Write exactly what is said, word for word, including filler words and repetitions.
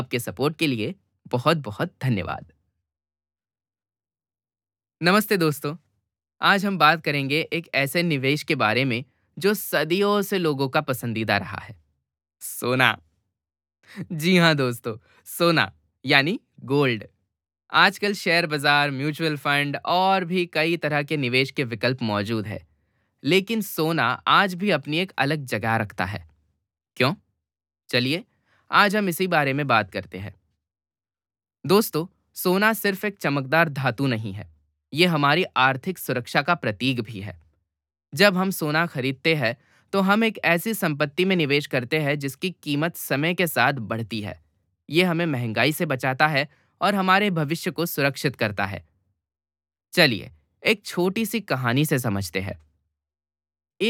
आपके सपोर्ट के लिए बहुत-बहुत धन्यवाद। नमस्ते दोस्तों, आज हम बात करेंगे एक ऐसे निवेश के बारे में जो सदियों से लोगों का पसंदीदा रहा है, सोना। जी हाँ दोस्तों, सोना यानी गोल्ड। आजकल शेयर बाजार, म्यूचुअल फंड और भी कई तरह के निवेश के विकल्प मौजूद है, लेकिन सोना आज भी अपनी एक अलग जगह रखता है। क्यों? चलिए, आज हम इसी बारे में बात करते हैं। दोस्तों, सोना सिर्फ एक चमकदार धातु नहीं है, ये हमारी आर्थिक सुरक्षा का प्रतीक भी है। जब हम सोना खरीदते हैं, तो हम एक ऐसी संपत्ति में निवेश करते हैं जिसकी कीमत समय के साथ बढ़ती है। ये हमें महंगाई से बचाता है और हमारे भविष्य को सुरक्षित करता है। चलिए, एक छोटी सी कहानी से समझते हैं।